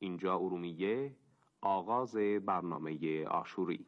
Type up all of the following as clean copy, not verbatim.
اینجا ارومیه، آغاز برنامه آشوری.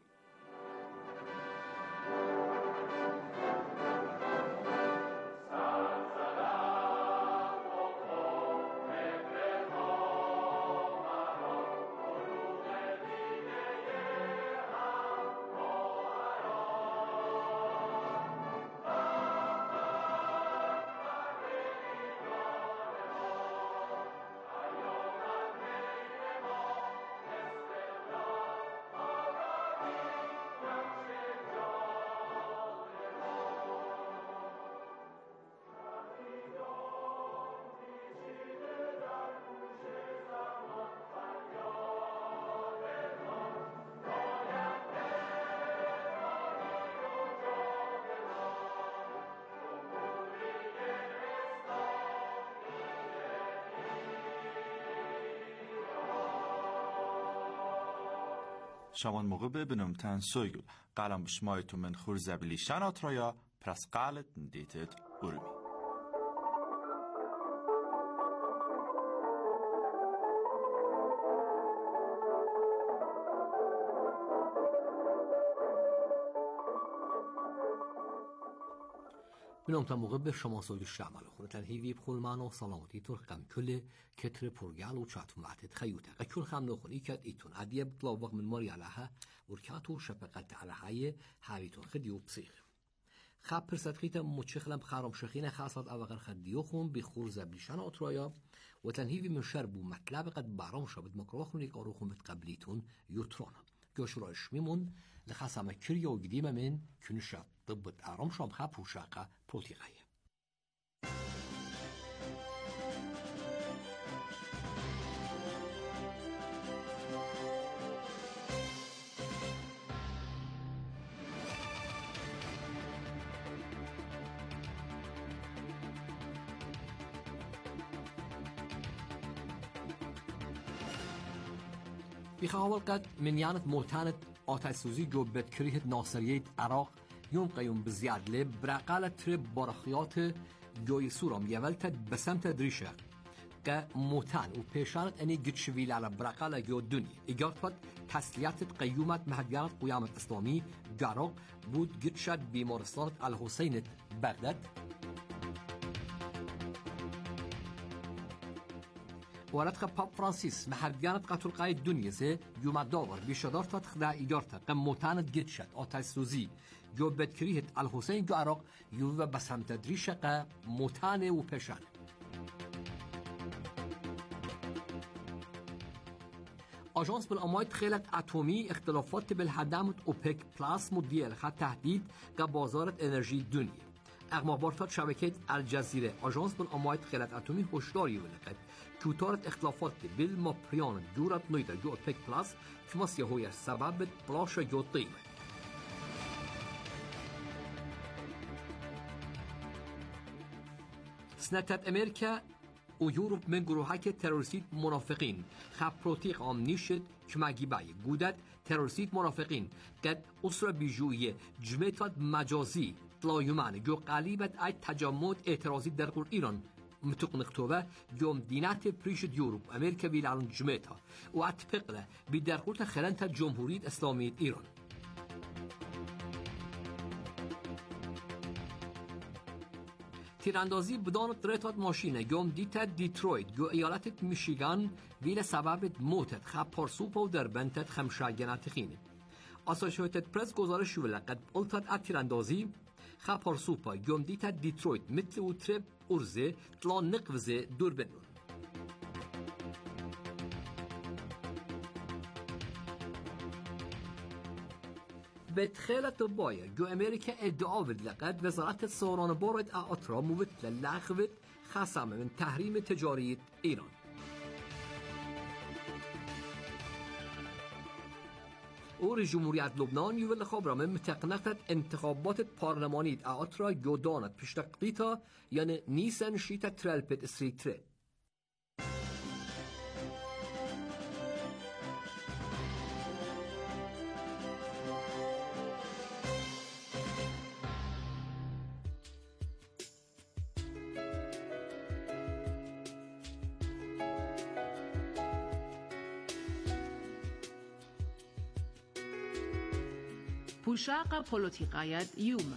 Şaman muğu bebinum ten soygul. Qalam bişmaytu men xurzabili şanatraya pras qalet nditet urmi. بنام تا موقع به شما سوی شمال خونه تنهیوی بخول معنا سلامتی ترقم کل کتر پرگال و چاتم وقت خیوته قکل خم نخونی کت ایتون عدیه بطلاوق من ماری علها ورکاتو شفقت علهای هاویتون خدیو بسیخ خب پرسدخیت مچخلم خرام شخین خاصات اوغر خدیو خون بخور زبلیشان آترایا و تنهیوی من شربو مطلب قد برام شابد مکروخون یک آروخون بتقبلیتون یوترانم گوشراش میمون لخصم کریو قدیم من کنشات ضبط آرام شام خب وشاقة بروتيغاية بخوال قد من يانت موتانت آتش سوزی جوبت کریه ناصریت عراق يوم قيوم بزياد لب براقالة ترب برخيات جوي سورم يولتد بسمت دريشة كموتان وبيشانت أني قد شويل على براقالة جو الدنيا إجارتت تسليات قيومات مهديانت قيامة إسلامي عراق بود قد شد بمارستانت الحسين بغداد ورد باب فرانسيس محرجانت قتل قايد الدنيا زي يوم داور بشدارت تخدع إيجارته قموتانت جدشت آتش سوزي جو بدكريهت الحسين جو عراق يوه بسهم تدريشة قموتانه و پشانه آژانس بالأموات خیلت اتمی اختلافات بالهدامت اوپک پلاس مدیل خط تهدید قبازارت انرژی دنیا اخبارات شبکه الجزیره آژانس بالأموات خیلت اتمی هشداری ولقد کوتارت اختلافات بالمپریان جورت نویده جو اوپک پلاس کماسی هوی سبب پلاش جو قیمه سنتت امریکا و یوروپ من گروهک تروریستی منافقین خب پروتیق آم نیشد کمگی بای گودت تروریستی منافقین قد اسر بیجویه جمعیت مجازی طلایمان جو قلیبت ای تجمعات اعتراضی در قرار ایران متقنقتوه جوم دینات پریشد یوروپ امریکا بیلالون جمعیتا و اتفقله بی در قرار خلنت جمهوری اسلامی ایران تیراندازی بدان ترتات ماشینه گم دیت دیترویت گو ایالت میشیگان ویل سبب موتت خب پارسوپا و در بنتت خمشاگنات خینه آساشویتت پرس گزارش شوله قد قلتت تیراندازی خب پارسوپا گم دیت دیترویت مثل و ترب ارزه طلا نقوزه دور بنون بتخيلت بايا جو أمريكا ادعا لقد وزارة السوران بورد أطرا موت للغوت خصم من تحريم تجاري إيران اور جمهوریت لبنان یوول خبر من متقنقت انتخابات پارلمانی أطرا جودانت پشتقیتا یعنی نیسن شیتا ترلپت استریتره بوشاق پولوتیقاید یوم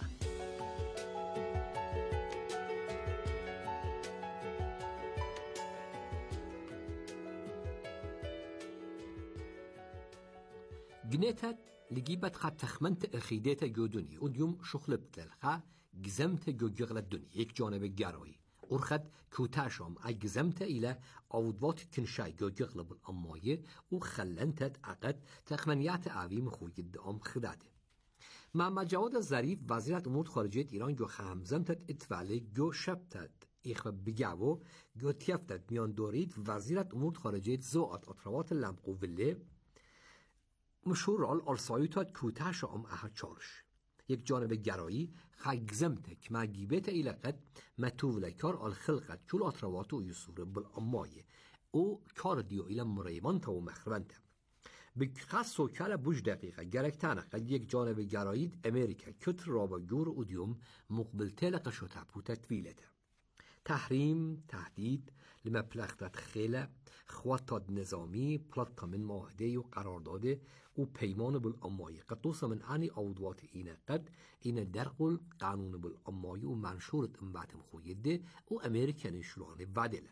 جنيتت لجيبت خد تخمنت أخيدات جودني وديوم شغل بتلخا جزمت جوجغل الدنيا يك جانب الجراي ورخد كوتاشم أجزمت إلى أوضوات تنشاي جوجغل بالأماية وخلنتت عقد تخمنيات عظيم خوي الدام خداده مع جواد الظریف وزیر امور خارجه ایران جو خمزمتت اتفاله جو شبتت ایخ بگاو جو تیفتت میان دورید وزیر امور خارجه زوات اطروات لمقوله مشهور رال ارسایوتات کوتاش احچارش یک جانب گرایی خگزمتک مگیبت ایلقد متولکار الخلقت کل اطروات و یسور بالامایه او کار دیو ایل مریمان تا و مخرونته بخص و کل بوش دقیقه گرکتانه قد یک جانب گرایید امریکا کتر رابا جور اودیوم مقبل تلقه شده و تطویلته تحریم تهدید لما پلختت خیله خواتاد نظامی پلطه من معاهده و قرارداده و پیمان بالامایی قطوس من انی عودوات اینه قد اینه درقل قانون بالامایی و منشورت امباتم خویده و امریکا نشرانه ودله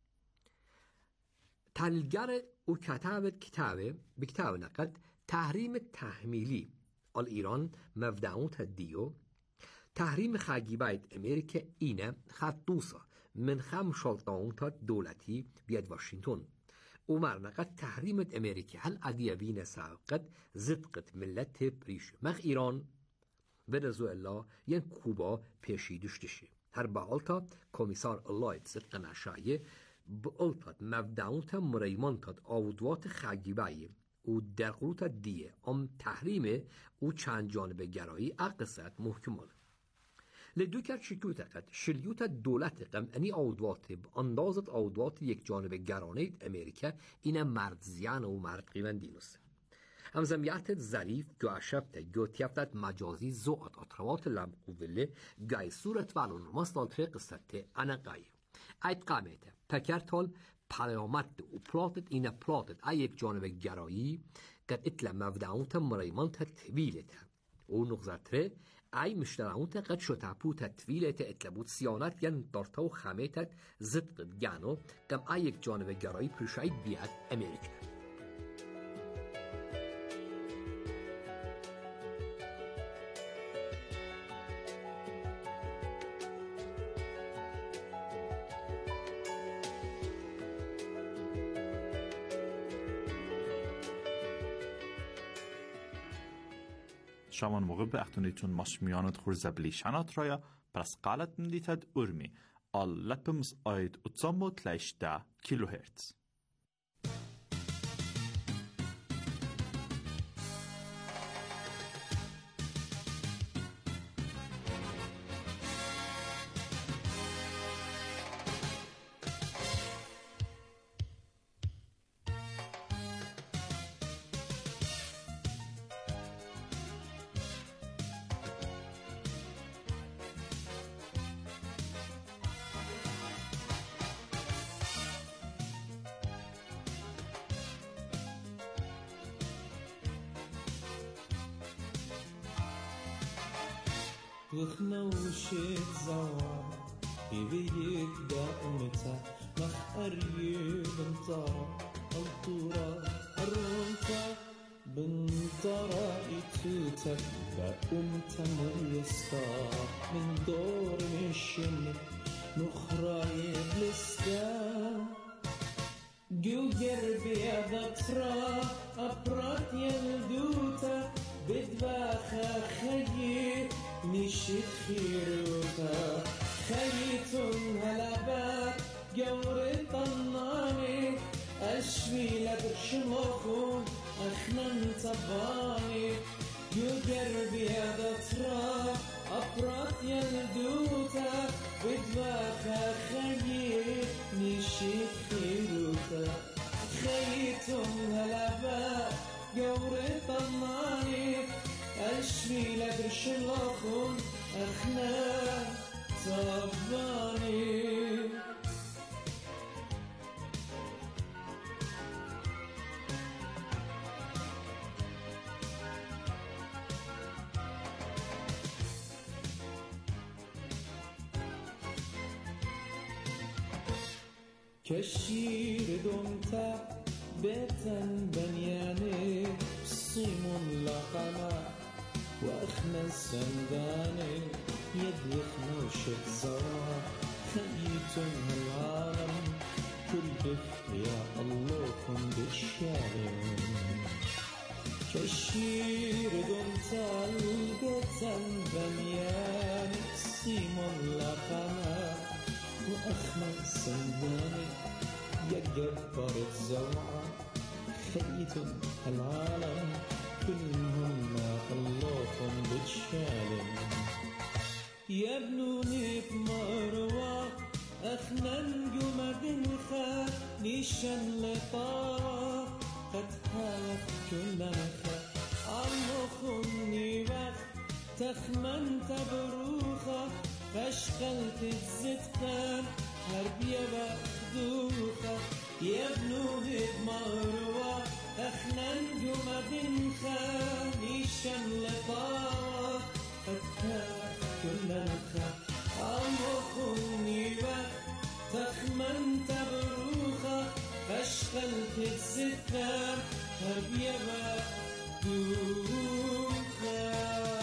تلگر و کتابه بکتاب نقد تحریم تحمیلی ایران مبدعوت دیو تحریم خاگیبایت امریکا اینه خطوسا من خم شلطانات دولتی بیاد واشنطن و مرنقد تحریم امریکا هل عدیوین ساقد زدقت ملت بریش مخ ایران ونزوئلا ین کوبا پیشی دشتشی هر باالتا کمیسار اللایت صدق نشایه بقلتات مبدعوت مریمانتات آودوات خاگیبایی و درقلوت دیه تحریم و چند جانب گرایی اقصد محکمانه لدو کرد شکلوتقد شلیوت دولت قم انی آودوات اندازت آودوات یک جانب گرانه امریکا اینه مرد زیان و مرد قیمن دینوسه همزمیت ظریف گو عشبت گو تیفتت مجازی زوات اطروات لمقوله گای صورت والون مستالتر قصته انا قای ایت قامته تکرتال پریامت و پلاتت اینه پلاتت ای یک جانب گرایی قد اتلا مبدعوت مریمانت طویلته و نغزتره ای مشترعوت قد شتاپو تطویلت اتلبوت سیانت ین دارتا و خمیتت زدقت گانو قم ای یک جانب گرایی پرشاید بیاد امریکا شامان موقع به اختونیتون ماشمیانت خور زبلی شنات رایا پرس قالت ندیتد ارمی آل لپمز آید اتزامو تلیشده کیلو هرتز وخنوشت زوار يبيك دائمتا مخأري بنطارة الطورة الرنطة بنطارة إتوتا بأمتا مريستا من دور مشن نخراي بلستا جو قربي أبطرا أبرات يلدوتا بدباخا خيي نشيت خيروتا خيتون هلبات جوري طناني أشوي لبرش مخون أخنن طباني يقربي هذا تراب أبرات يلدوتا بدباخا خيي نشيت خيروتا خيتون هلبات جوري طناني أشفي لك الشلاخون أخنا طباني كالشير دمت بيتا بنياني صيم لقنا وأخنا السنداني يدوخ نوشك زوا خيت هالعالم كله يا الله كن بالشارع كالشير دمت البيتا بنياني صيم لقنا وأخنا السنداني يا جبار الزوعة خيت العالم كلهم ما خلوكم بتشالم يا ابنوني بمروة أخنا نجوم دنخا نيشان لطارة قد هاف كل نخا عمخني وقت تخمن تبروخة فاشغلت الزتخان هربية بخدوخة يا ابنوني بمروة أخنا نجوم دنخا نيشان لطارة فتاك كل نخا عمخني وقت تخمن تبروخة فاشغلت الزتخان هربية بخدوخة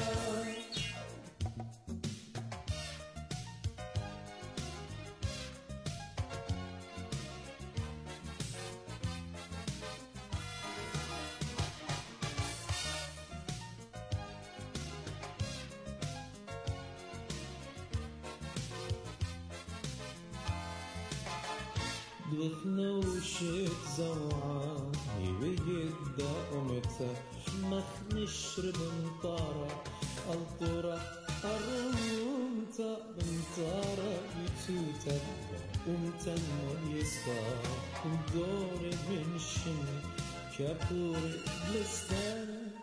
دوخنا وشيت زوعة يبيد أمتا مخ نشرب مطارة الطورة الرمتا بنطارة بتوتا أمتا يسفا دور من شن كابور بلستان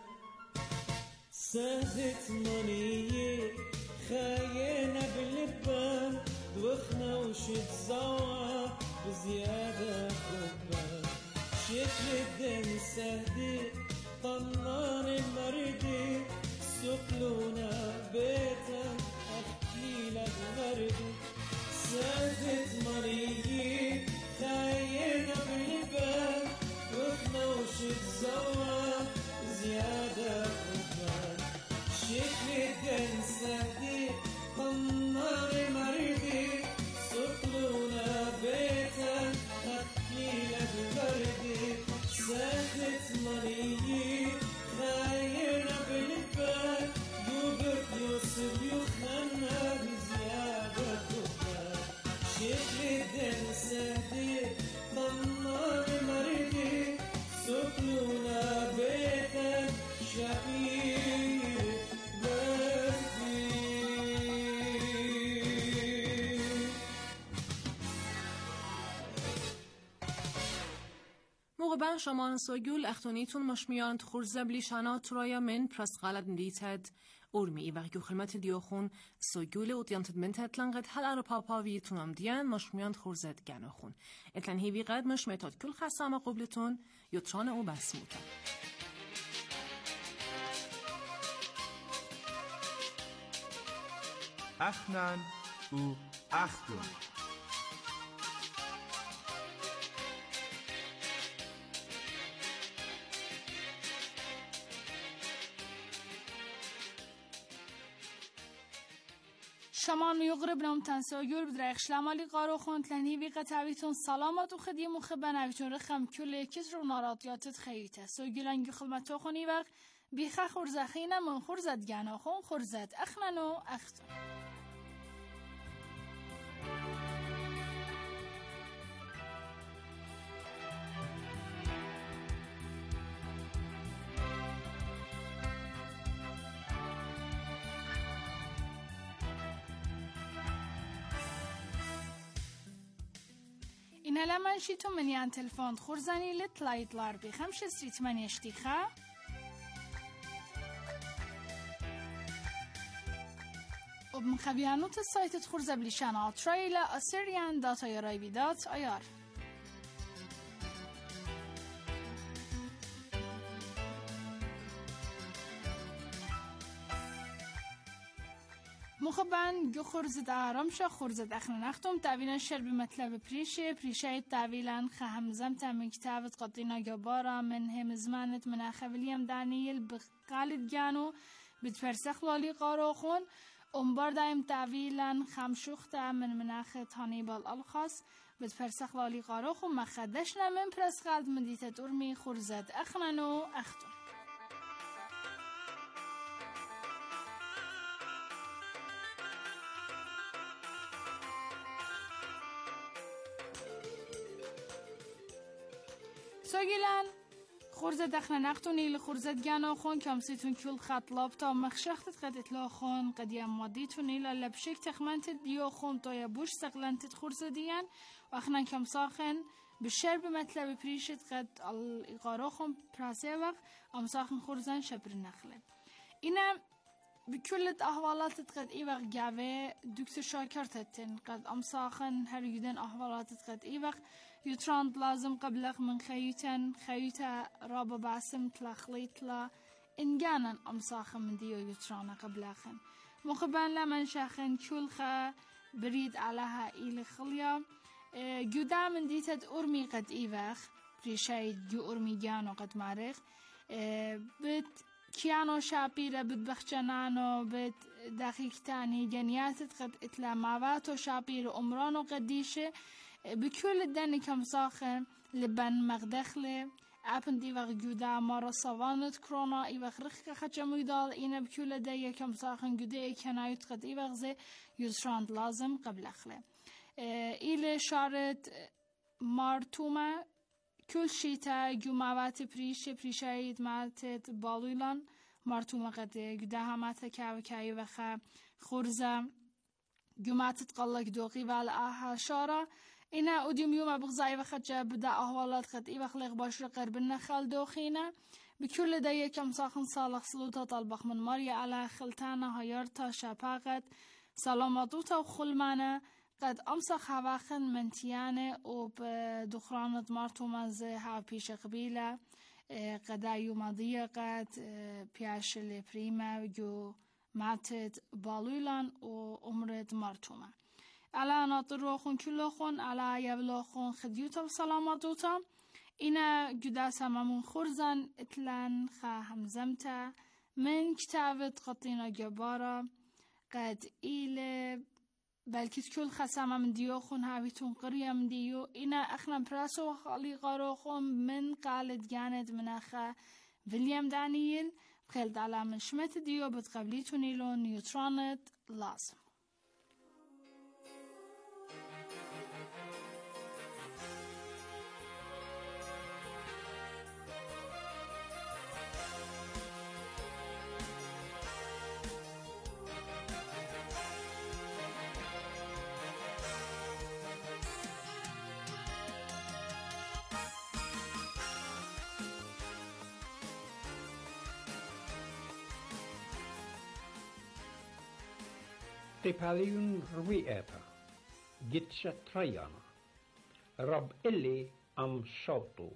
سادت منية خاينة باللبان دوخنا وشيت زوعة بزيادة حبان شكل الدم سهدي طنان المردي سكلونا بيتا أحكي لك وردي سهدت مريجي خاينة باللبان وإحنا وشت زوا زيادة حبان شكل الدم سهدي طنان المردي سكلونا بيتا أحكي لك بردي ساخت مريجي خاينة بالبال دوبك يوسف يخنا بزيادة خبال شكل الدم سهدي طنار مريجي سكلونا بيتا شقيق موقع شمان سوگول اختونیتون مشمیان خورزبلی شنات رایا من پرس غلط ندیتد اورمی وقتی خدمت دیوخون سوگول اوتیانت منتت لنقت هل ارو پاپاویتون هم دیان مشمیان خورزد گناخون اتن هیوی قد مشمیتات کل خسامه قبلتون یوتران او بسموتن اخنن او اختون شمان میغرب نام تنساجور بدرخ شلمالی قارو خونت لنی بی قطعیتون سلامت و خدی مخبن اویتون رخم کل کس رو ناراتیاتت خیریته سوگیلنگی خدمت خونی وقت بیخه خورزخینه من خورزد گنا خون خورزد اخنن و اختون این لمن شیتو منیان تلفن خورزانی لطلایدلار بخمش استریت من اشتیخه وبمخبيانوت السايت خورزبلي شانال ترايلا أسيريان داتا يراي بيدات أيار مخبن جو خرزت آرامش خرزت اخنختم تعویلا شر بمطلب پریشه تعویلا خهمزم تم کتابت قطینا جبارا من هم زمانت من اخویلیم دانیل بقالد جانو بتفرسخ لالی قاروخون بار دایم تعویلا خمشوخته من مناخت هانیبال الخاص بتفرسخ لالی قاروخون مخدشنا من پرس خالد من دیتت ارمی خرزت اخنانو اختم. سوگیلن خورزت دخنا نختونی لخورزت جانا خون کامسیتون کل خط لابتا مخشختت قد اطلاع خون قدیم مادیتونی للبشک تخمنت دیو خون تا یبوش سقلنتت خورزدیان و اخنا کامساخن بشر بمطلب پریشت قد الإقارا خون پراسه وقت امساخن خورزن شبر نخله اینا بكل أحوالات قد إيوغ جاوه دكتور شاكرتتن قد أمساخن هر يدن أحوالات قد إيوغ يتراند لازم قبلغ من خيوتا رابا باسم تلخليت لا إنجانا أمساخن من ديو يترانا قبلغن مخبان لمن شاخن كلخا بريد علىها إلي خليا جودا من ديتت أرمي قد إيوغ بريشايد جو أرمي جانو قد مارغ بت كيانو شابيرة بتبخشنانو بت دقيق تاني جنياتت قد اتلاماواتو شابيرة أمرانو قديشة بكل الدني كمساخن لبن مغدخلة أبن دي وغ جودا مارا صوانت كرونا إيوغ رخك خجمو يدال إينا بكل دي كمساخن جودا كنايت قد إيوغ زي يزراند لازم قبل أخلة إيلي شارت مارتوما كل شيء جماعات بريشايد مالت بالويلان مارتوما قد جدها مات كاوكاي وخا خرزة جماعات تقلق دوقي والآها شارة إنا أوديم يوم بغزاي وخجة بدا أهوالات قد إيوخ لغباش رقر بالنخل دوخينا بكل دايه كم ساخن صالح سلوطة طالبخ من ماريا على خلتانا هيارتا شاباقت سلاماتوتا وخلمانا قد أمسخ هواخن منتيانه وبدخرانة مارتومز ها بيش قبيلة قد يوم ضيقت بياش البريمة جو ماتت بالويلان وأمرت مارتومة على ناطروخن كلوخن على يبلوخن خديوتا وسلاماتوتا إنا جدا سمامون خرزن اتلان خا همزمتا من كتابت قطينا جبارا قد إيلي بلکه کل خسامه من دیو خون هاویتون قریه من دیو اینا اخنم پرسو خالی قارو خون من قالد جاند من اخا ویلیام دانیل بخیل دالا من شمت دیو بتقبلیتون ایلو نیوترانت لازم Tepaliun ruieta, gitsha trajana, rab illi am shautu.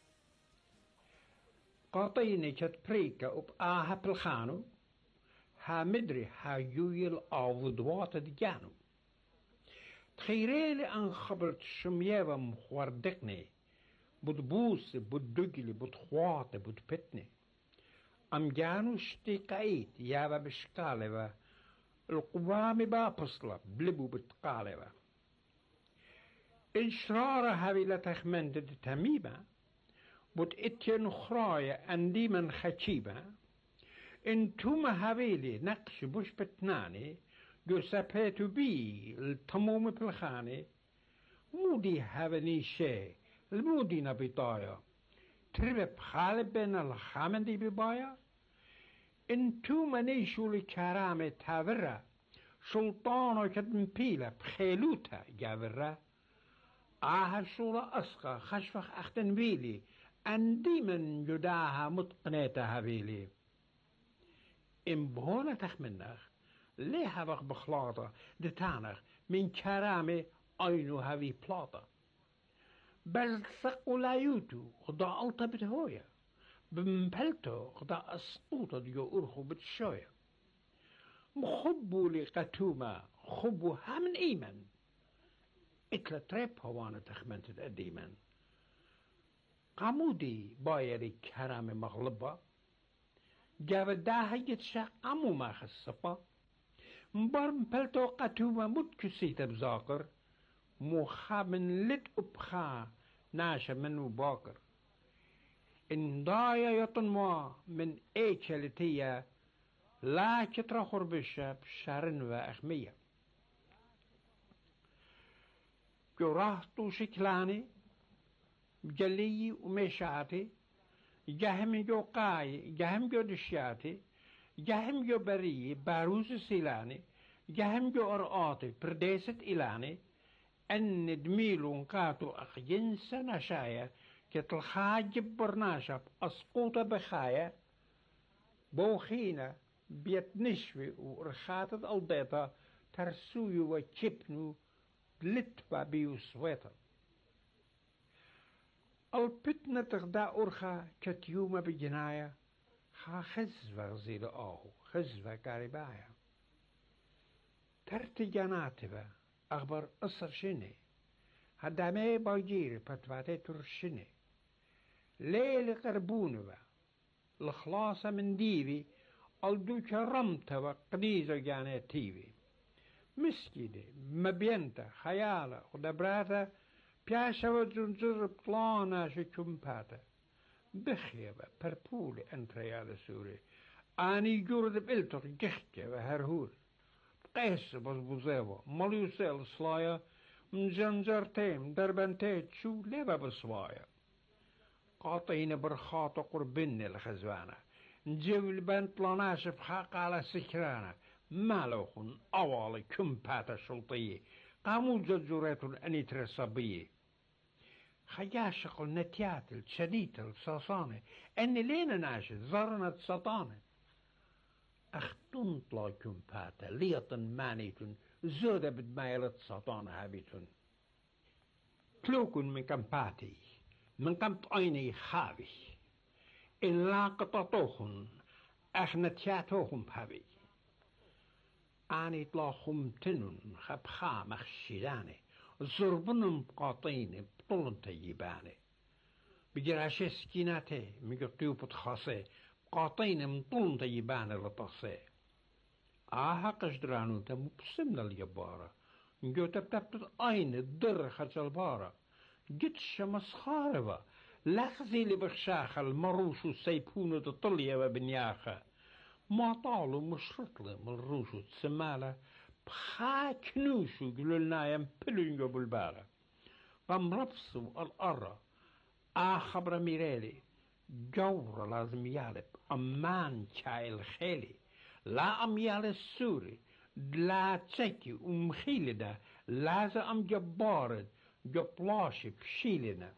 قاطيني بريكا وب آها بالخانو ها مدري ها يويل آوضوات دجانو تخيريلي أن خبرت شميابا مخوردقني بود بوس بود دقلي بود خواتي بود بتني أم جانو شتيقايت يابا بشكالي القوام بابصلة بلبو بتقالبة إشرار هاويلة تخمند تميبة بود اتين خرايا اندي من خشيبة انتوما هاويلي نقش بوش بتناني جو سابيتو بي التموم بالخاني مودي هاوني شي المودي نبيطايا تربب خالب بين الخامندي ببايا انتوما نيشو لكرامة تاورا سلطانو كدن بيلا بخيلوتا جاورا آها شورا أسقى خشفخ أختن بيلي أندي من جداها متقنيتا هبيلي إن بهونا تخمنخ ليها بخ بخلاطة دتانخ من كرامة أينو هبي بلاطة بل ثقو لا يوتو خدا ألطة بتهويا بمبلتو خدا أسقوطة ديو أرخو بتشويا مخبو لقتوما خبو همن إيمن اتلا تريب هوانا تخمنت الأديمن قامودي بايري كرام مغلبة جاب داها يتشا قامو ما خصفا مبارم بلتو قتوما متكسيت بزاقر موخا من لد أبخا ناشا منو باقر إن ضايا يطنوا من إيشالتيا لا كترا خربشة بشارن وأخمية جراحتو شكلاني بجلي ومشاتي جهم جو قاي جهم جو دشياتي جهم جو بري باروز سيلاني جهم جو أرقاتي برديست إلاني أن دميلو نقاتو أخجنس نشايا كتلخاجب برناشب أسقوطة بخايا بوخينا بيت نشوي ورخاتت الضيطة ترسويو وشبنو لتبا بيو سويتا البتنة تغدا أرخا كتيوما بجنايا خا خزفة غزيل آهو خزفة قاربايا ترتي جناتبا أخبر أصر شني هدامي باجيري بطفاتي ترشني ليل قربونبا الخلاصة من ديبي الدوك رمتبا قديزة جاني تيبي مسكيدي مبينتا خيالة ودبراتا بياشا وزنزر بطلانا شكمباتا بخيبا بربولي انت ريال سوري اني جورد بإلتر جخجة وهرهور قيس بزبوزيبا مليوسيل صلايا من زنزرتين دربنتين شو ليبا بصوايا قاطين برخاطة قربني الخزوانة نجيب البنت لناشف حق على سكرانة مالوخن أوالي كمباتا شلطية قاموا جزورات أنيتر الصبية خياشق النتيات الشديد الصاصانة أني لين ناشد زرنت سطانة أختن طلا كمباتا ليطن مانيتن زودة بدمايلة سطانة هابيتن تلوكن من كمباتي من كمت عيني خابي إلا قططوخن أخنتياتوخن بهابي آني طلا خمتنن خبخا مخشيداني زربنن بقاطين بطلن تيباني بجراشي سكيناتي ميقطيو بتخاصي بقاطين مطلن تيباني لطاسي قشدرانو تمبسمنا اليبارة نجو تبتبت عين الدر خرج البارة جتش مسخاربة لخزي اللي بخشاخة المروشو سيبونو تطلية وبنياخة ما طالو مشرطلة من الروشو تسمالة بخاكنوشو قلولنا ينبلو بالبارة قام رفصو الأرى خبر ميريلي جورة لازم يالب أمان شاي الخيلي لا أميال السوري لا تسكي ومخيلنا لازم أم جبارد جبلاشي بشيلنا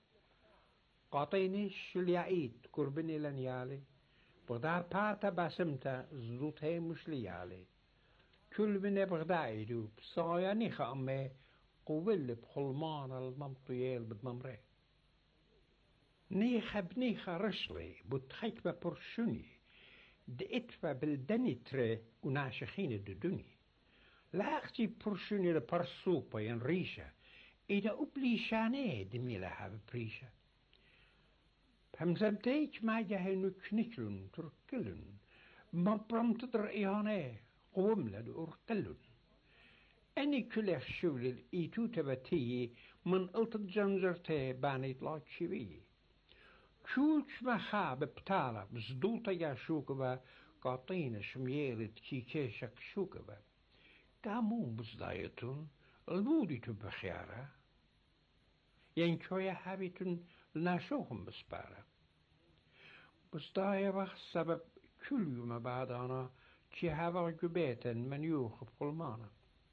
قاطيني شليعيد قربني لنيالي بغدار باتا باسمتا زلوتهي مش ليالي كل بني بغدايدو بصايا نيخا أمي قويل بخلمان الممطيال بدممري نيخا بنيخا رشلي بتخيك برشوني دئتفا بالدني تري وناشخين الدني لا أختي برشوني لبرسوبا ينريشا إذا أبليشاني دميلها ببريشا همزمتيك ما جاهنو كنكلن تركلن ما برمت درئياني قوملد أرقلن أني كل شغل الإيتو تبتي من قلت الجنزرتي باني طلاق شبي كولش ما خاب بتالا بزدوطة يا شوكبا قاطين شميلت كيكيشك شوكبا قامون بزدايتون المودي تبخيارا ينكويا حابيتون لناشوهم بسبارا بزدايا وقت سبب كل يوم بعد أنا كي هاوا جبيتا من يوخ بقلمانا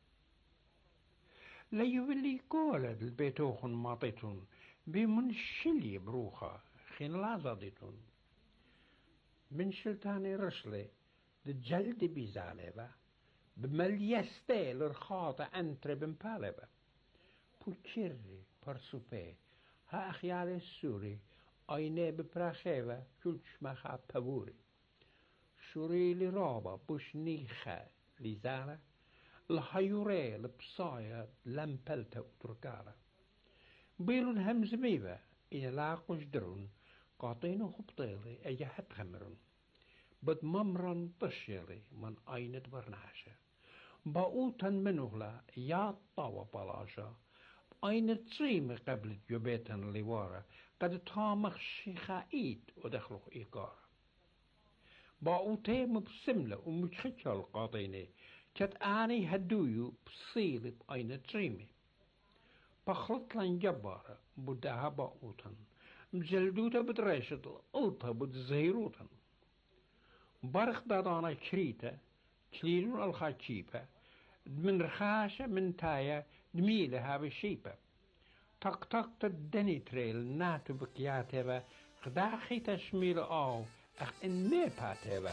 لا يولي قولد البيتوخن ماطيتون بمن شلي بروخا خين لازاديتون من شلتاني رشلي الجلد بيزالبا بمليستي لرخاطة انتري بمبالبا بوكيري برسوبي ها أخيالي السوري أيني ببراخيبا كلش مخا بابوري شوري لرابا بوش نيخة لزارة الحيوري لبصايا لمبلتا وتركارة بيلون همز ميبا إن لاقوش درون قاطينو خبطيلي أي حد خمرون بد ممرن طشيلي من أينة برناشة باوتن منوغلا يا طاوة بلاشا أينة تريمي قبل جبيتن لوارا قد تامخ شيخائيت ودخلو إيقارة باوتي مبسملة ومجخشة القاطيني كت آني هدويو بصيلي بأينة تريمي بخلط لن جبارة بدها باوتن مجلدوتا بدريشة الألطة بدزهيروتن برخ دادانا كريتا كليلون الخاتشيبة من رخاشة من تايا دميلة هابي الشيبة تق تدني تريل ناتو بكياتيبا خداخي تشميل آو اخ ان ميباتيبا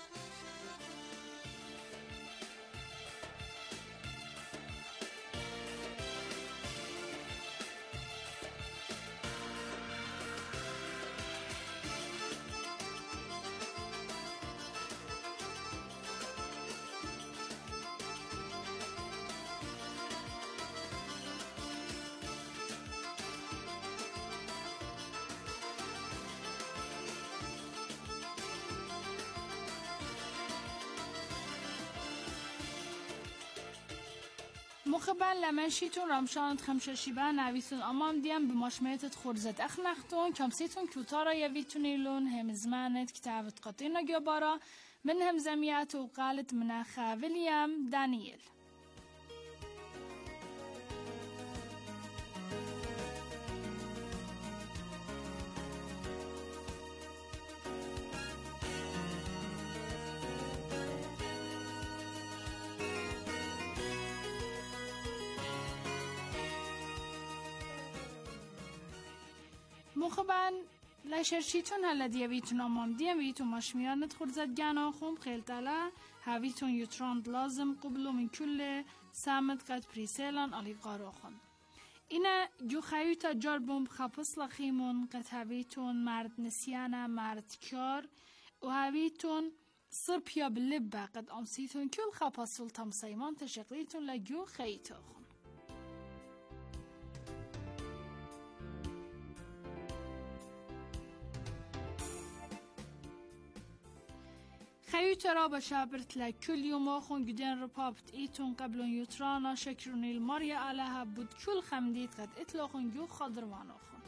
مخبن لمنشیتون رامشانت خمششیبن نویتون امام دیم به ماشمیتت خورزت اخنختون کمسیتون کیوتارا یویتونیلون همزمانت کتابت قطینا گیابارا من همزمیت و قالت مناخا ویلیام دانیل مخبن لشرشیتون هلا دیویتون امام دیم ویتون ماشمیانت خورزد گنا خوم خیلتالا هاویتون یوتراند لازم قبلو من کل سامت قد پریسیلان علی قاروخون اینا جو خیوتا جربم خپس لخیمون قد هاویتون مرد نسیانا مرد کار و هاویتون صربیا بلبا قد امسیتون کل خپسول تمسیمان تشقلیتون لجو خیتو خيوت رابا شابرت لك كل يوم آخون جدين ربابت إيتون قبلون يترانا شكروني الماريا علىها بود كل خمديت قد إطلاقون جو خضروان آخون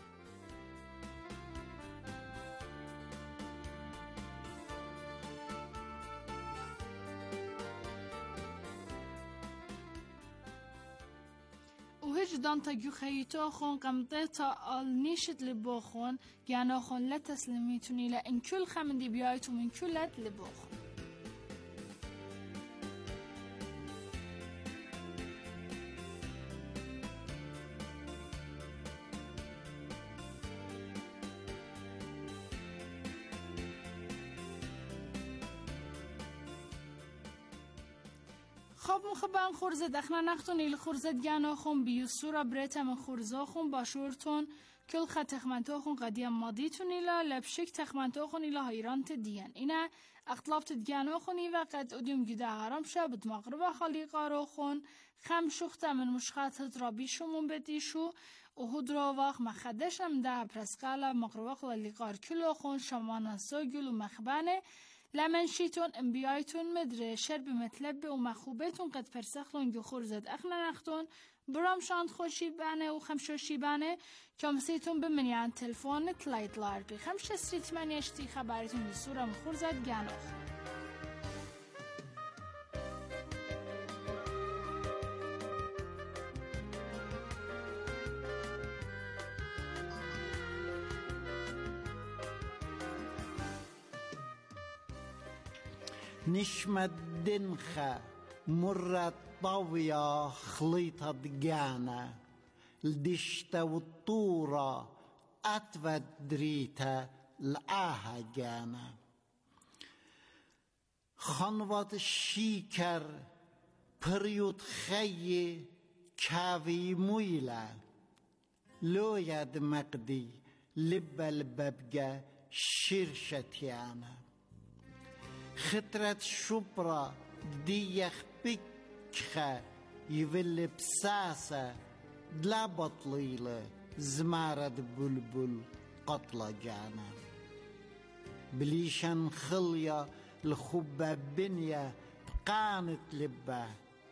وهج دانتا جو خيوت آخون قمطيتا آل نيشت لباخون يعني آخون لا تسلميتوني لأن كل خمدي بيايتو من كلت لباخون خب مخبان خورزد اخنا نختون ایل خورزد گنا خون بیوسورا برتم خورزا خون باشورتون کل خط تخمنتو خون قدیم مادیتون ایلا لبشک تخمنتو خون ایلا هایرانت دیان اینا اختلافت گنا خونی و قد ادیم گیده حرام شبت مغرب خالی قارو خون خم شخت من مشخات رابی شمون بدیشو و هدرا وقت مخدشم ده پرسقالا مغرب خالی قار کلو خون شمان سوگل و مخبانه لمنشیتون انبیایتون مدره شرب مطلب و مخوبتون قد پرسخلون جو خورزد اخنا نختون برام شاند خوشیبانه و خمشوشیبانه کمسیتون بمنیان تلفون تلایت لاربی خمش سریت منیشتی خبرتون بسورم خورزد گانوخ نشمت دنخة مرت طاوية خليطة دقانة الدشتة والطورة أتفت دريتة لعاها جانة خنوة الشيكر بريوت خي كافي مويلة لو يد مقدي لب الببقى شرشتيانة خطرت شبرا ديخ بكخة يولي بساسة دلا بطليلة زمارد بلبل قطلة جانا بليشان خليا الخبة بنية بقانت لبه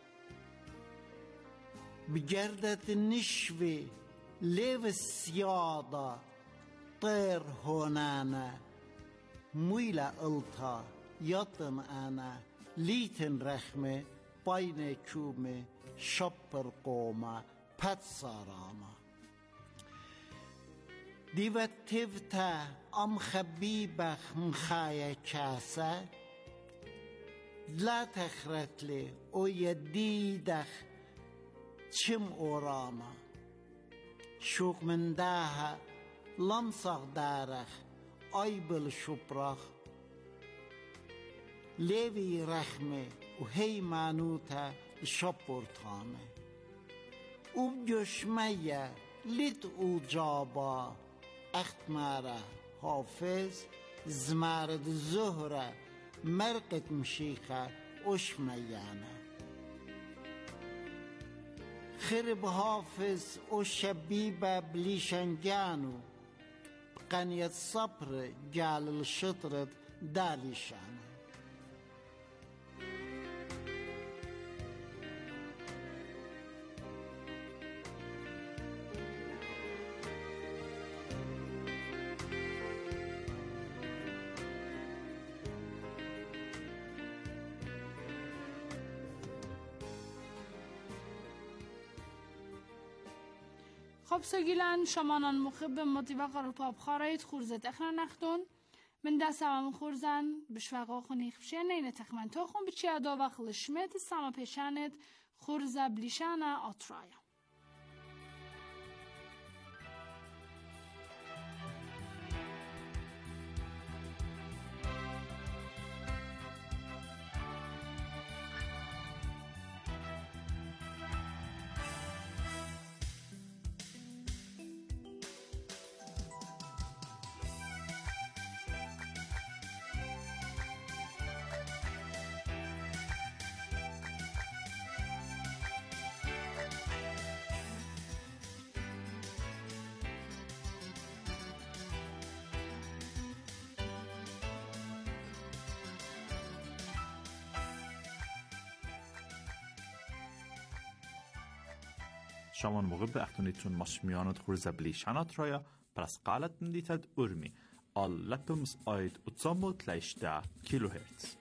بجردة النشوة ليف السيادة طير هونانا مويلة قلتها يطن أنا ليتن رخمة باينة كومة شبر قومة پت ساراما دیوت تیوتا ام خبیبخ مخایه کاسه لا تخرتلی او یدیدخ چم اوراما شوق من داها لمسخ دارخ ایبل شبرخ لیوی رخمه و هی مانوتا شبر تامه او جشمه لیت او جابا اختماره حافظ زمارد زهره مرقت مشيخة أشميانة خرب حافظ وشبيبة بليشنجانو بقنية صبر جال الشطرة داليشانة خب سگیلن شمانان مخب مطیبه قرطاب خارایت خورزت اخنا نختون من دست همون خورزن بشوقا خونی خبشه نینه تخمن تا خون بچی ادا و خلشمت سما پیشانت خورزه بلیشانه آترایا شامان موقع به اختونیتون مشمیانت خورزه بلیشانات رایا پرس قالت ندیتد ارمی آل لپمز آید 813 کیلوهرتز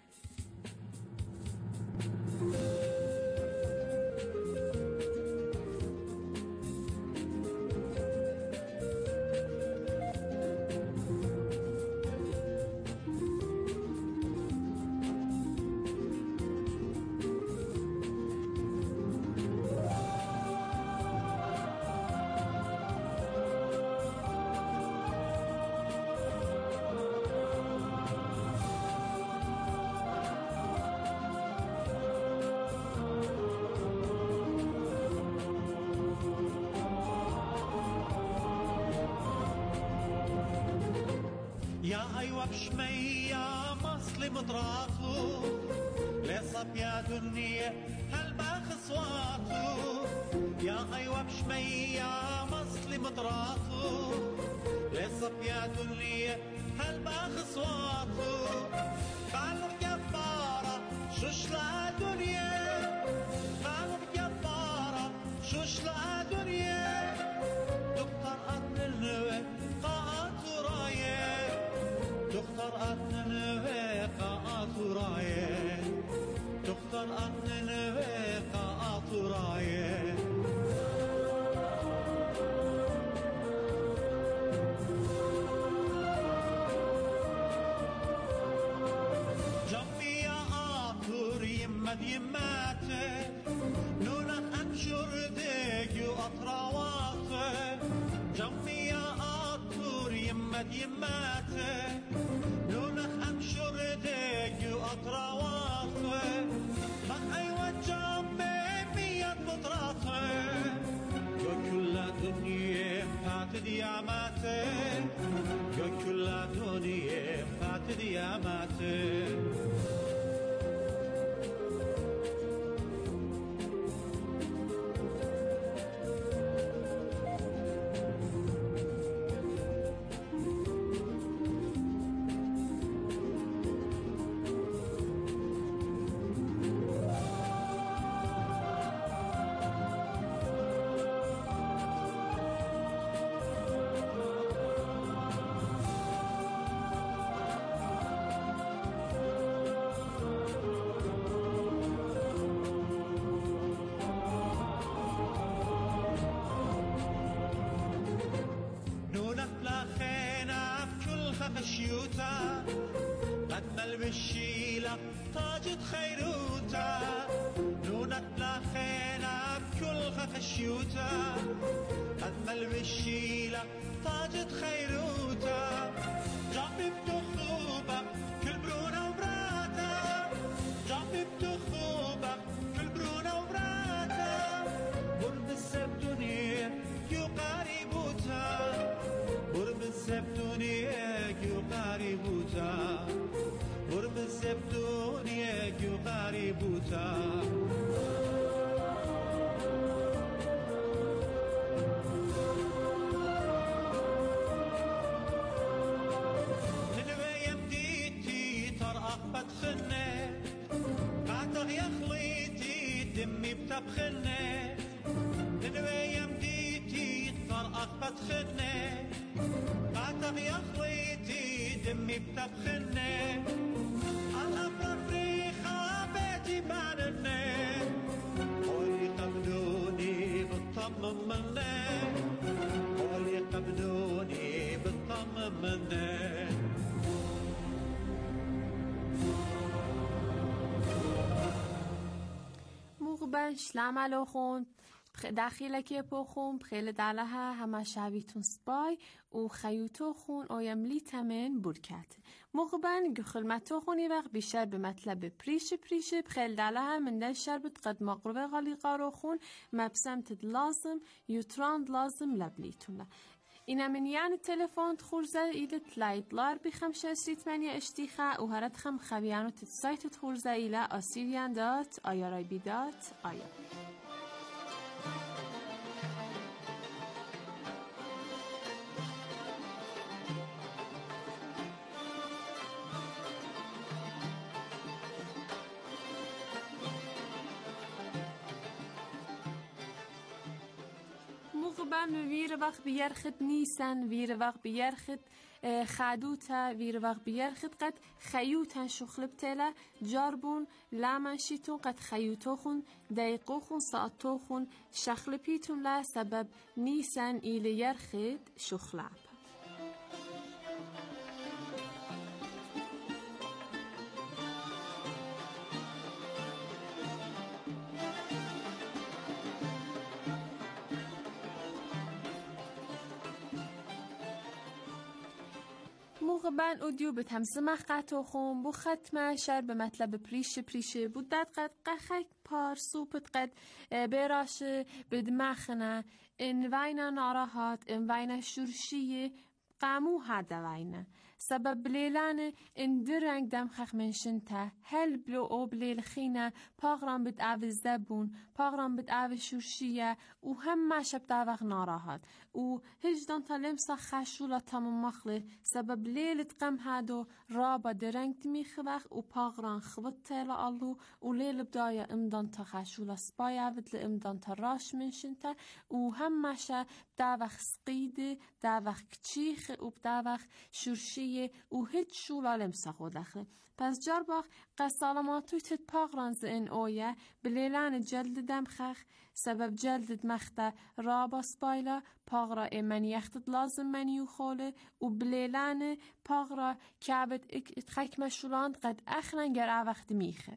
يا أيوة بشمية مصلي مطراطو لصب يا دنيا هالباخ صواتو يا أيوة بشمية مصلي مطراطو لصب يا دنيا هالباخ صواتو قالوا جبارة شوش لا دنيا قالوا جبارة شوش لا دنيا دكتور أطل النوى قاعد رايه دكتور أطل قاعد رايه دكتور أطل قاعد رايه جنبي يا آطور يمد يماتك نونك أنشر ديك وأطراواتك جنبي يا آطور يمد يماتك نونك أنشر ديك وأطراواتك ما أيوة جنبي مية بطراتك يا كل دنيا فاتد يا ماتك يا كل دنيا فاتد يا ماتك خيوتا قد ملبشيلة طاجت خيروتا نونت لا خينا بكل خشيوتا قد ملبشيلة طاجت خيروتا جنبي بتخوبة كل برونة وبراتا جنبي بتخوبة كل برونة وبراتا برب السبتونية يقاربوتا برب السبتونية يقاربوتا برب السبتونية يقاربوتا بتخنة قاطع يا خليتي دمي بتبخنة ننوي يمديتي طرقك بتخنة قاطع يا خليتي دمي بتبخنة الأمر الريخة بيتي باننة قولي قبلوني بالطمم منه قولي قبلوني بالطمم منه موقبا شلام علو خون داخل که پو خون بخیل دلها همه شویتون سپای و خیوتو خون آیملی تمن برکت موقبا گخلمتو خونی وقت بیشتر به مطلب پریش بخیل دلها من دل شربت قد مقربه غالی قارو خون مبسمت لازم یوتراند لازم لبلیتونه اینا من یعنی تلفن تخورزه ایله تلایدلار بخمشه سیتمنی اشتیخه و هرد خم خویانو تسایت تخورزه ایله آسیریان دات آیارای بیدات آیا موقبا ویر وقت بیرخد نیسن ویر وقت بیرخد خادوتا ویر وقت بیرخد قد خیوتا شخلب تلا جاربون لامنشیتون قد خیوتو خون دقیقو خون ساعتو خون شخلبیتون لا سبب نیسن ایل یرخد شخلب موقبا اودیو به تمسمخ قطع خون بو ختمه شر به مطلب پریش بودد قد قخک پارسوپت قد براشه بدمخنه این وینا ناراحت این وینا شورشیه قامو هده وینا سبب لیلانه این درنگ دم خخ منشنته هل بلو او بلیل خینه پاغرام بد او زبون پاغرام بد او شورشیه و هم شب داوغ ناراحت و هجدان تلمسا خشولا تمام مخله سبب لیلت قم هادو رابا درنگ دمیخوخ و پاغران خوت تیلا اللو و لیل بدایا امدان تا خشولا سپایا ود امدان تا راش منشنته و هم شب داوغ سقیده داوغ کچیخ و داوغ شورشیه و هیچ شولا لمسا خودخه پس جارباخ قسالماتوی تت پاغرانز این اویه بلیلان جلد دمخخ سبب جلد مخته راباس بایلا پاغرا ایمانی اختد لازم منیو خوله و بلیلان پاغرا کعبت اتخک مشولاند قد اخرنگر اوقت میخه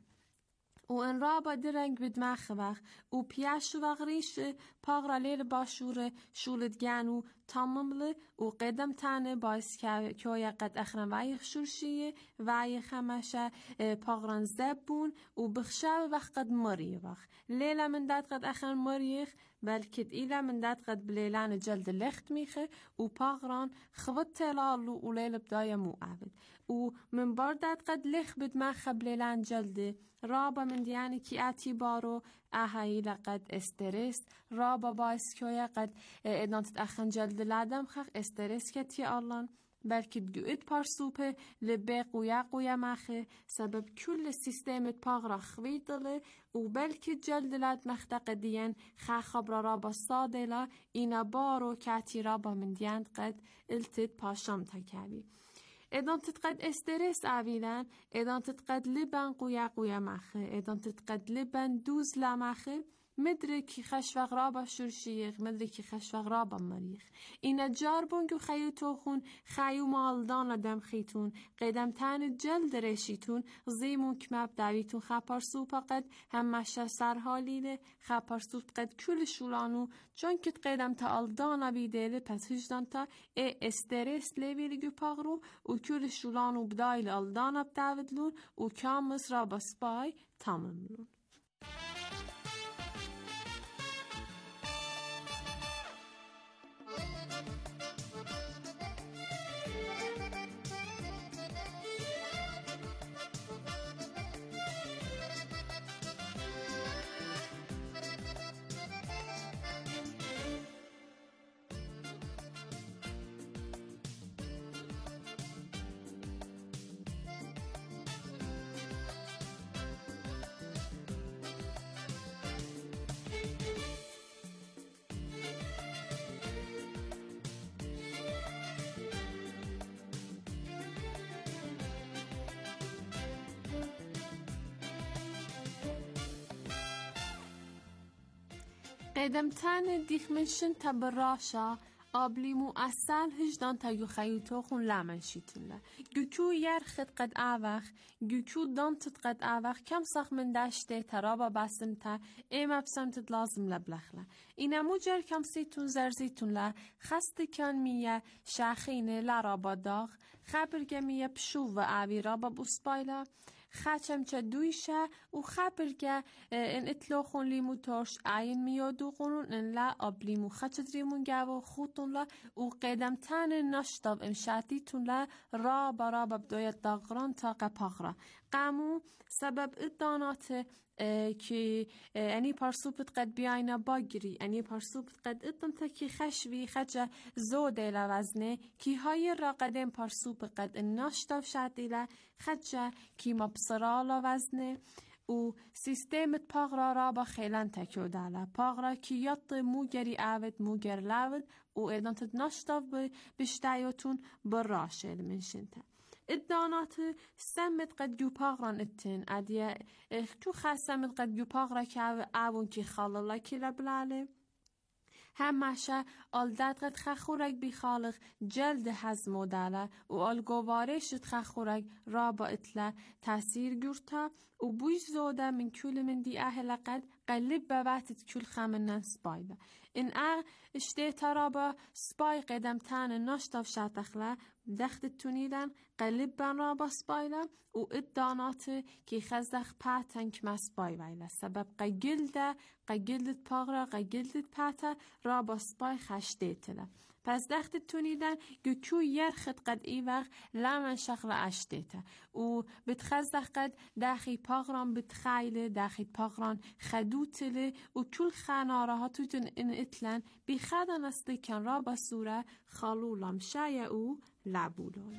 و این رابا درنگ بدمخ وقت و پیش وقت ریشه پاغرا لیل باشوره شولد گنو تمامله و قدم تانه باعث که قد اخرن وایخ شورشیه وایخ همشه پاغران زبون و بخشه وقت قد مری وقت لیلا من داد قد اخرن مریخ بلکه ایلا من داد قد بلیلان جلد لخت میخه و پاغران خوت تلالو و لیل بدای موعبد و من بارداد قد لخ بدمخ بلیلان جلده رابا من دیانی کی آتی بارو اهایی لقد استرس رابا باعث که قد ادانت اخن جلد لادم خخ استرس کتی آلان بلکه گوید پارسوپه لبه قویا مخه سبب کل سیستمت پاغرا خویدله و بلکه جلد لاد مختق دیان خبرا رابا سادلا اینا بارو کتی رابا من دیان قد التد پاشام تکبی ادان تتقد استرس عویلن ادان تتقد لبن قویا مخه ادان تتقد لبن دوز لمخه مدركي خشفق رابا شرشيخ مدركي خشفق رابا مريخ إن جاربونجو خيوتوخون خيو مالدان دم خيتون قدم تان جلد رشيتون زيمون كماب داويتون خبرسو قد هم مشا سرحاليله خبرسو قد كل شولانو چون كت قدم تا الدانا بيديله پس هجدان تا استرس لبيلگو پاغرو و كل شولانو بدايل الدانا بداودلون و كامس رابا سباي تامملون. قدمتان دیخمشن تا براشا آبلیمو اصل هجدان تا یو خیوتو خون لمنشیتون له گوکو یرخت قد آوخ گوکو دانتت قد آوخ کم ساخ من داشته ترابا بسم تا ایم ابسمتت لازم لبلخله اینمو جر کم سیتون زرزیتون له خست کن میه شاخینه لرابا داغ خبرگه میه پشو و آوی رابا بوسپایلا خچم چه دویشه و خبرگه ان اتلوخون لیمو ترش عین میادو قنون ان لا آب لیمو خچت ریمون گاو خوتون لا و قدم تن نشتاب امشاتیتون لا را برا بدویت داغران تا قپاغرا قامو سبب ادانات که انی پارسوبت قد بیاینا باگری انی پارسوبت قد ادم تا کی خشوی خجه زوده لوزنه کی های را قدم پارسوب قد ناشتاف شدیله خجه کی مبصرا لوزنه و سیستمت پاغرا را با خیلن تکیو داله پاغرا کی یاد موگری آود موگر لاود و ادانت ناشتاف بشتایوتون براشه منشنته ادانات سمت قد يباغران التن عادية تو خاسمت قد يباغرا كاو آون كي خالله كي لبلاله همشه آلداد قد خخورک بخالق جلد هزمو داله و آلگوارشت خخورک را با اطلاع تاثیر گرتا و بوش زوده من کل من دی اهل قد قلب بواتت کل خمنن سپایده این اشته ترابا سپای قدم تان ناشتاف شاتخله دخت تونیدن قلب بن رابا سپایده و ادانات که خزدخ پاتنک مسپای ویله سبب قگلدت پاغرا قگلدت پاتا رابا سپای خشته تله پس دخت تونیدن گوکو یرخت قد ای وقت لمن شخل اشتیته و بتخزدخ قد داخی پاغران بتخیله داخی پاغران خدوتله و کل خاناره ها توتن این اتلن بی خدان استی کن را با سوره خالولم شای او لبولانه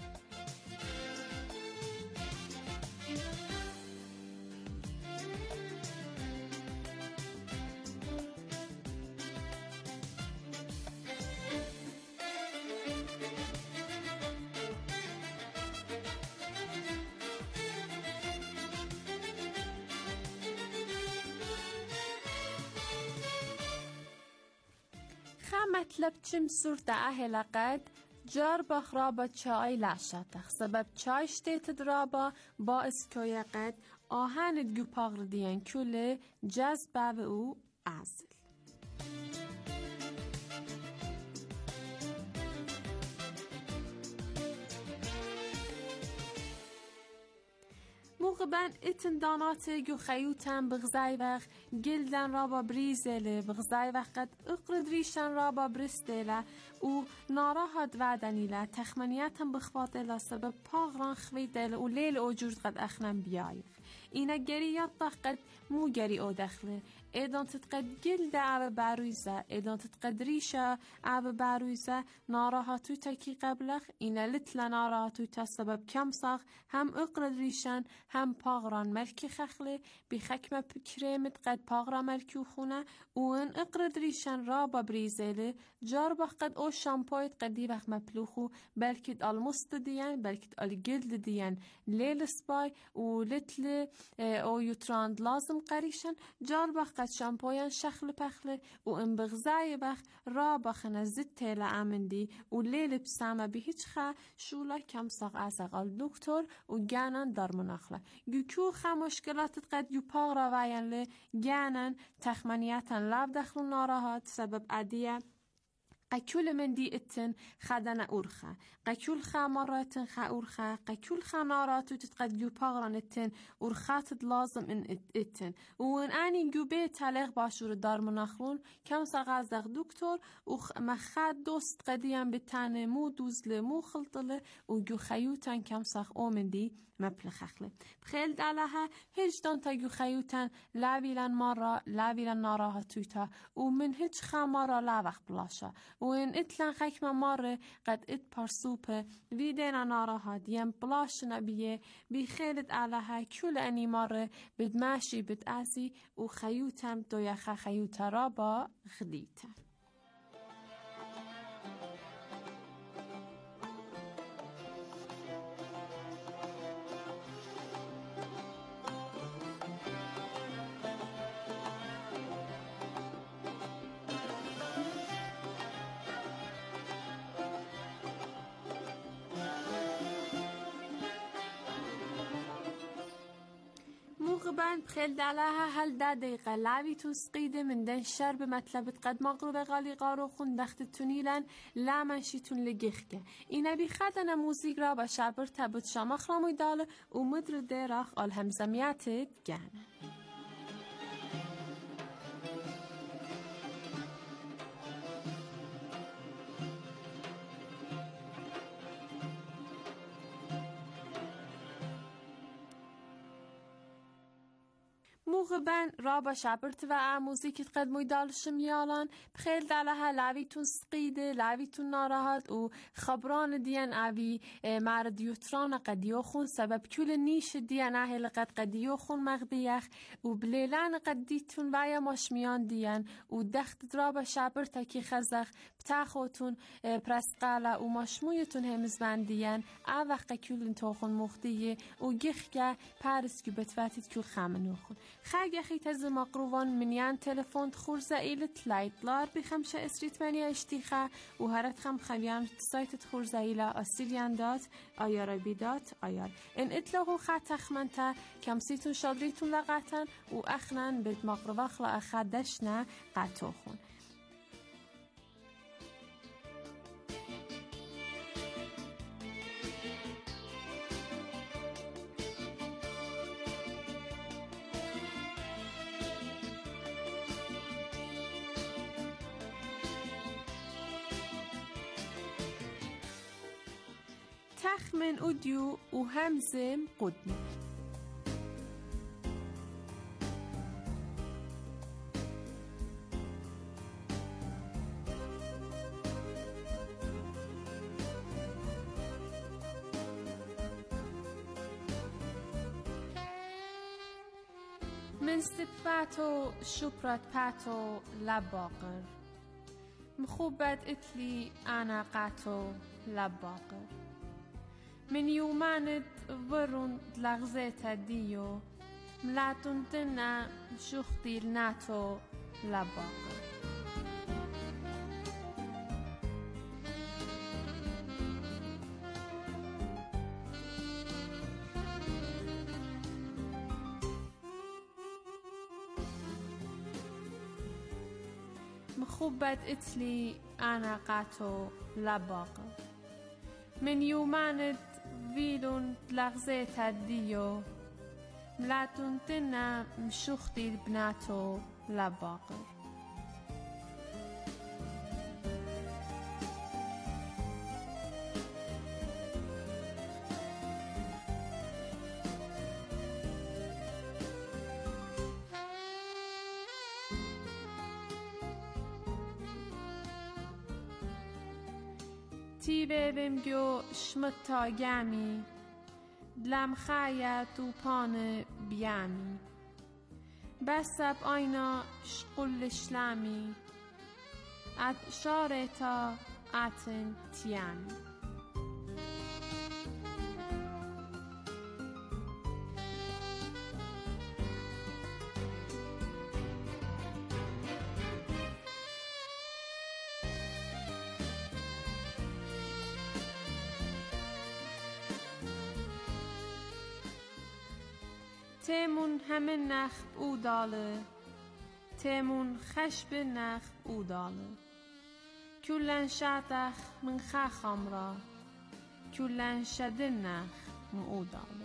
مطلب چم صورت اهل قد جار بخرابا چای لشتخ سبب چای شتیت درابا باعث کوی قد آهن گو پاغر دیان کل جذبه او ازل موقبن اتندانات گو خیوتن بغزای وقت گلدن را با بریزله بغزای وقت اقرد ریشن را با برستله و ناراحت وعدنیله تخمنیتن بخواطله سبب پاغران خویدله و لیل او جورد قد اخنم بیایخ اینه گریات قد مو گری او دخله ایدانتت قد گلده او برویزه ایدانتت قد ریشه او برویزه ناراحتوی تا کی قبلخ اینه لطل ناراحتوی تا سبب کم ساخ هم اقرد ریشن هم پاغران ملکی خخله بی خکم کرمت قد پاغران ملکی خونه و ان اقرد ریشن را با بریزله جار بخ قد او شامپویت قدی وقت مپلوخو بلکت آلمست دیان بلکت آل گلد دیان لیل سپای و لطل او یوتراند لازم ام قریشن جال بخ قد شامپویان شخل پخله و ام بغزای بخ را بخن زد تیل امندی و لیل بسامه به هیچ خا شولا کم ساق ازقال دکتر و گانن در مناخله گوکو خا مشکلات قد یو پاغ را وین لی گانن تخمنیاتن لاب دخل ناراحت سبب عدیه قکول من دی اتن خدنا اورخا قکول خا مراتن خا اورخا قکول خا ناراتو تتقد جو پاغران اتن اورخات لازم ان اتن وان اني جو بيت تلغ باشور دار مناخلون كم سغاز دغ دكتور و مخاد دوست قديم بتانه مو دوزله مو خلطله و جو خيوتن كم سغ اومندي مبل خخله بخيل دالها هج دان تا جو خيوتن لاويلن مرة لاويلن ناراها تويتا ومن هج خامارا لاوخ بلاشا وإن إتلان خيكما مرة قد إت برسوبة ويدينا ناراها ديم بلاش نبيه بخيلت علىها كل أني مرة بدماشي بدأسي وخيوتم دويخا خيوتا رابا خديتا موغبان بخيل دالها هل دا دقيقة لعبي تسقيدة من دن الشرب مطلب قد مغرب غالي غارو خون دخت تونيلن لا منشيتون لگيخكه إنا بخدنا موزيك را بشابر تبت شامخ راموي داله ومدر ديراخ الهمزمياتت جانا موغبن رابا شابرت و موزیکت قد مویدالشم یالان بخیل دالها لعویتون سقیده لعویتون ناراحت و خبران دیان اوی مرد یوتران قدیو خون سبب کل نیش دیان اهل قد قدیو خون مغدیخ و بلیلان قدیتون ویا ماشمیان دیان و دخت رابا شابرت کی خزخ بتاخوتون پرسقالا و ماشمویتون همزبان دیان اوقع کل توخون مختیه و گیخگه پارس که بتواتید کل خامنو خون خاگه خیت از مقروان منیان تلفن خورزه ایلت لایتلار بخمشه اسریت منی اشتیخه و هرت خم خمیان سایت خورزه ایلا آسیلیان دات آیار بیدات آیار این اطلاقو خط تخمنته کمسیتون شادریتون لقاتن و اخنان بید مقروان خلا اخدشنه قطو خون تخمن اوديو وهمزم قدني من صفاتو شبرت باتو لباقر مخوبت اتلي انا قاتو لباقر من يومانت ورون لغزيتا ديو ملاتون تنا شختي الناتو لباقر مخوبت اتلي انا قاتو لباقر من يومانت ويلون لغزيتا ديو ملاتون تنا مشوختي البناتو لباقر تیبه بمگو شمتا گمی دلم خیت و پان بیامی بسب آینا شقل شلمی ات شارتا اتن تیامی تیمون همه نخب او داله تیمون خشب نخب او داله کلن شعتخ من خاخم را کلن شده نخ من او داله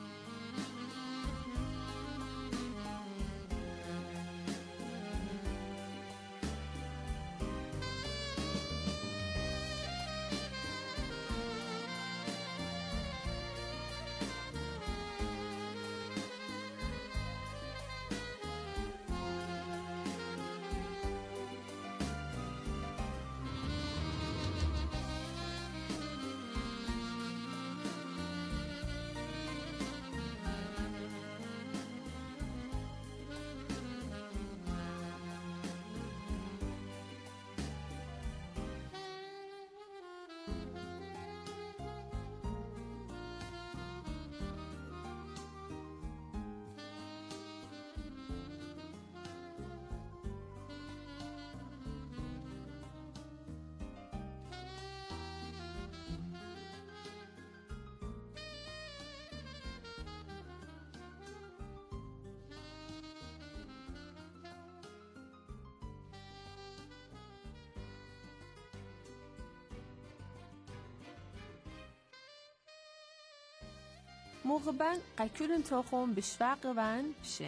موقبن قکولن تاخون بشفاق ون بشن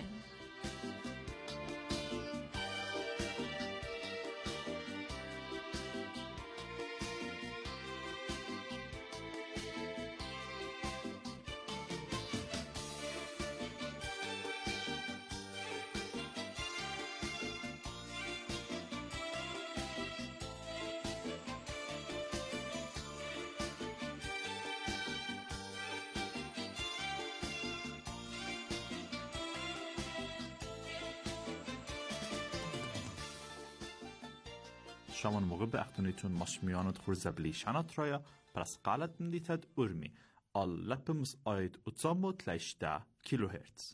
شامان موقع به اختونیتون مشمیانت خور زبلی شنات رایا پرس قالت مدیتد ارمی آل لپمز آید اتزامو تلیشتا کیلو هرتز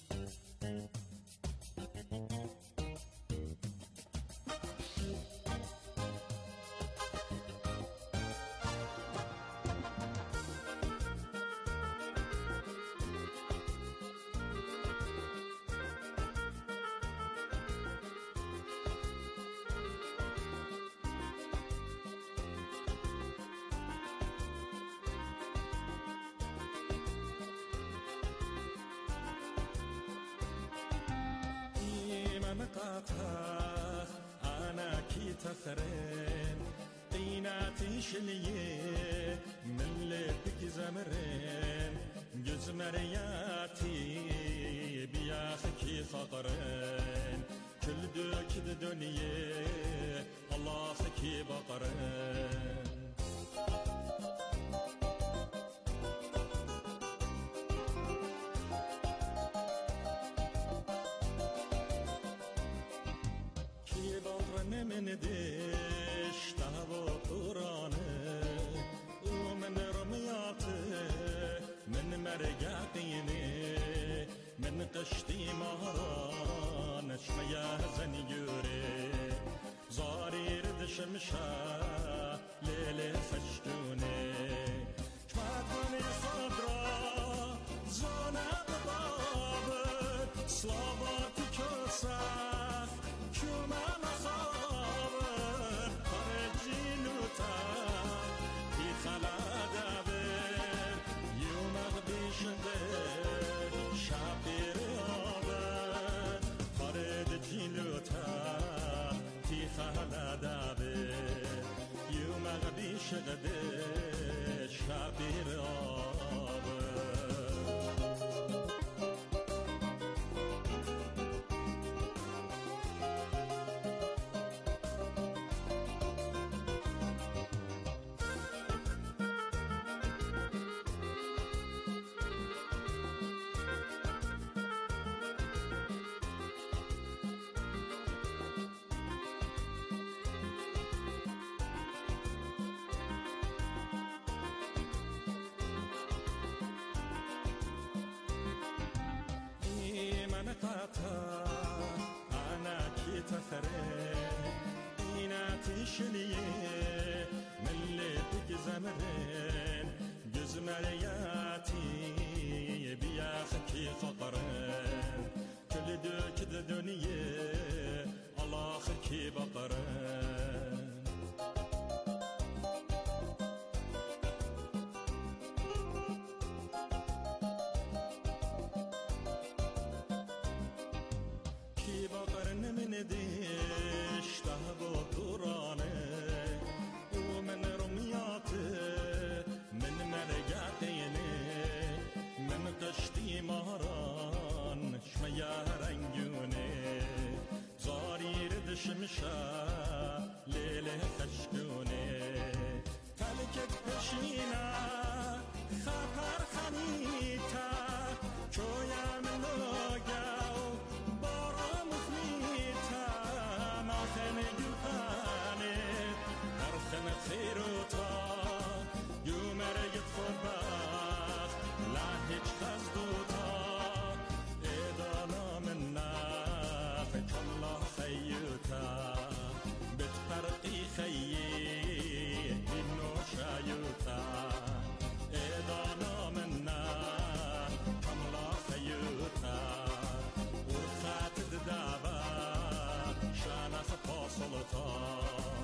أنا كي تفرين قيناتي شليه من لبك زمرين جزمرياتي بياخكي فقرين كل دوك الدنيا الله خكي بقرين من دش تهوى قرانه ومن رمياته من مرقاقينه من قشتي مهران شميا زنيوري زاري رد شمشا ليلة فشتوني شماتوني صدرا زونا ببابت صلاباتي كساخ كما شغده شابير أنا كي تفرين قيناتي شليه من لبك زمرين جزمرياتي بياخكي فقرين شمشا لیله خشکونه تلکت پشینا خطر خنیتا چویم نوگاو بارا مخمیتا مخن گوپانه هرخن خیروتا یومر یتفرباخ لا هیچ خزدوتا ایدانا منا فکالله خیوتا بتفرقی خیه بینو شایوتا ایدانا منا کاملا خیوتا ورخات ددابا شانس پاسلتا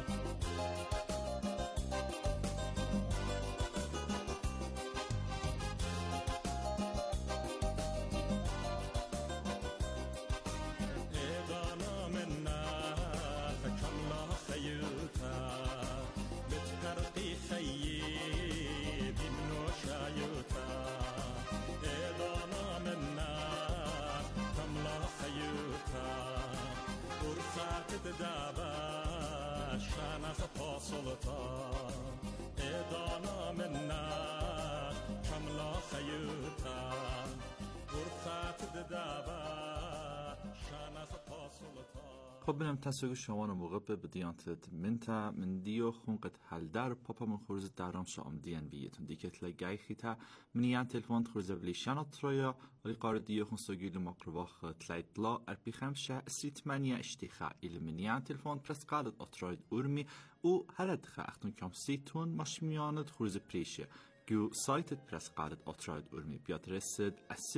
خب بنام تسویق شما موقع به دیانت منتا من دیو خونقت حل در پاپا من خورز درام شام دیان بیتون دیکت لگای خیتا منیان تلفون خورز بلیشان ترویا ولی قار دیو خون سوگیل مقرباخ تلاید لا اربی خمسه سیت منیا اشتخاء ایل منیان تلفون پرس قالت اتراید ارمی او هرد خاختون کم سیتون مشمیانت خورز پریشه جو سایتت پرس قالت اتراید ارمی بیاد رسد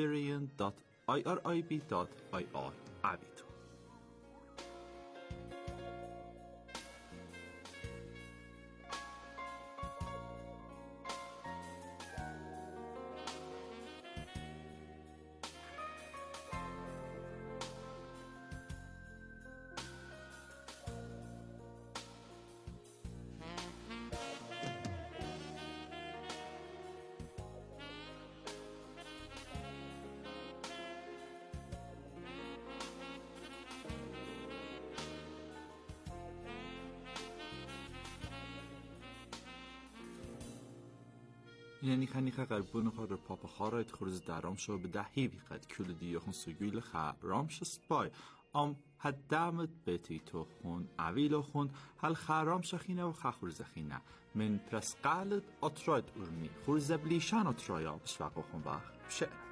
assyrian.irib.ir عبیتون یعنی خنیخه قربون خود رو پاپا خارایت خورز درام شو به دهی بیقد کل دیو خون سگویل خا رامش سپای ام حد دامت بیتی تو خون عویل خون هل خارام شخینه و خورز خینه من پرس قالد اتراید ارمی خورز بلیشان اترایا بشوق خون وقت بشه